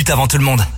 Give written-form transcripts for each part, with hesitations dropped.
minutes avant tout le monde.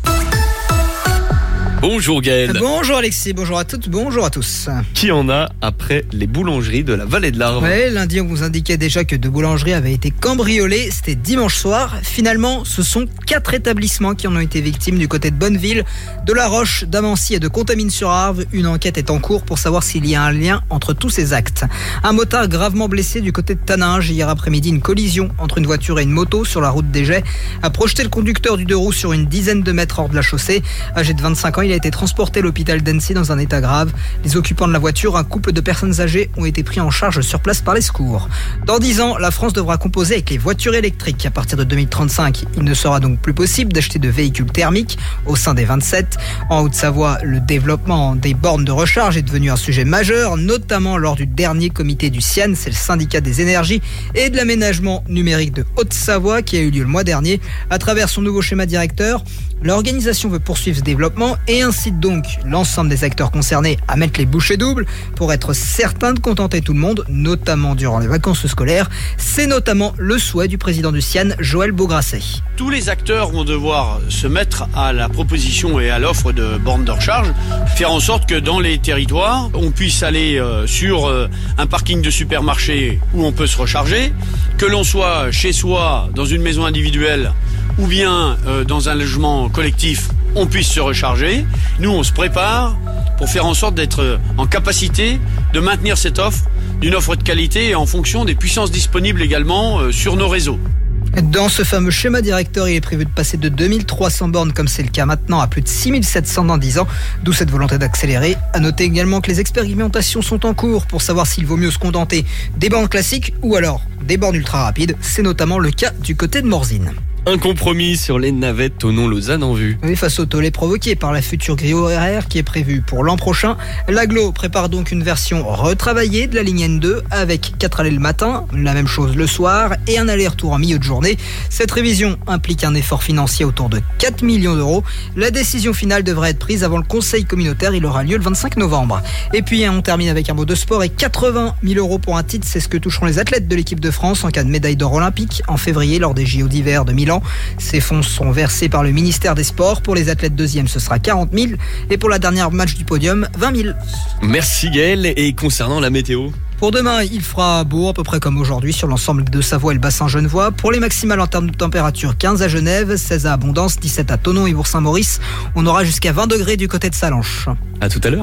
Bonjour Gaël. Bonjour Alexis, bonjour à toutes, bonjour à tous. Qui en a après les boulangeries de la vallée de l'Arve? Ouais, lundi on vous indiquait déjà que 2 boulangeries avaient été cambriolées, c'était dimanche soir. Finalement, ce sont 4 établissements qui en ont été victimes du côté de Bonneville, de La Roche, d'Amancy et de Contamine-sur-Arve. Une enquête est en cours pour savoir s'il y a un lien entre tous ces actes. Un motard gravement blessé du côté de Taninges. Hier après-midi, une collision entre une voiture et une moto sur la route des Jets a projeté le conducteur du 2 roues sur une dizaine de mètres hors de la chaussée. Âgé de 25 ans, il a été transporté à l'hôpital d'Annecy dans un état grave. Les occupants de la voiture, un couple de personnes âgées, ont été pris en charge sur place par les secours. Dans 10 ans, la France devra composer avec les voitures électriques. À partir de 2035, il ne sera donc plus possible d'acheter de véhicules thermiques au sein des 27. En Haute-Savoie, le développement des bornes de recharge est devenu un sujet majeur, notamment lors du dernier comité du CIAN, c'est le syndicat des énergies et de l'aménagement numérique de Haute-Savoie qui a eu lieu le mois dernier. À travers son nouveau schéma directeur, l'organisation veut poursuivre ce développement et incite donc l'ensemble des acteurs concernés à mettre les bouchées doubles pour être certain de contenter tout le monde, notamment durant les vacances scolaires. C'est notamment le souhait du président du CIAN, Joël Beaugrasset. Tous les acteurs vont devoir se mettre à la proposition et à l'offre de bornes de recharge, faire en sorte que dans les territoires, on puisse aller sur un parking de supermarché où on peut se recharger, que l'on soit chez soi, dans une maison individuelle ou bien dans un logement collectif, on puisse se recharger. Nous, on se prépare pour faire en sorte d'être en capacité de maintenir cette offre, d'une offre de qualité et en fonction des puissances disponibles également sur nos réseaux. Dans ce fameux schéma directeur, il est prévu de passer de 2300 bornes, comme c'est le cas maintenant, à plus de 6700 dans 10 ans, d'où cette volonté d'accélérer. À noter également que les expérimentations sont en cours pour savoir s'il vaut mieux se contenter des bornes classiques ou alors des bornes ultra rapides. C'est notamment le cas du côté de Morzine. Un compromis sur les navettes Thonon-Lausanne en vue. Oui, face au tollé provoqué par la future grille horaire qui est prévue pour l'an prochain, l'Agglo prépare donc une version retravaillée de la ligne N2 avec 4 allées le matin, la même chose le soir et un aller-retour en milieu de journée. Cette révision implique un effort financier autour de 4 millions d'euros. La décision finale devrait être prise avant le conseil communautaire, il aura lieu le 25 novembre. Et puis on termine avec un mot de sport et 80 000 euros pour un titre, c'est ce que toucheront les athlètes de l'équipe de France en cas de médaille d'or olympique en février lors des JO d'hiver de Milan. Ces fonds sont versés par le ministère des Sports. Pour les athlètes deuxièmes, ce sera 40 000. Et pour la dernière match du podium, 20 000. Merci Gaël. Et concernant la météo? Pour demain, il fera beau, à peu près comme aujourd'hui, sur l'ensemble de Savoie et le bassin genevois. Pour les maximales en termes de température, 15 à Genève, 16 à Abondance, 17 à Thonon et Bourg-Saint-Maurice. On aura jusqu'à 20 degrés du côté de Salanches. À tout à l'heure.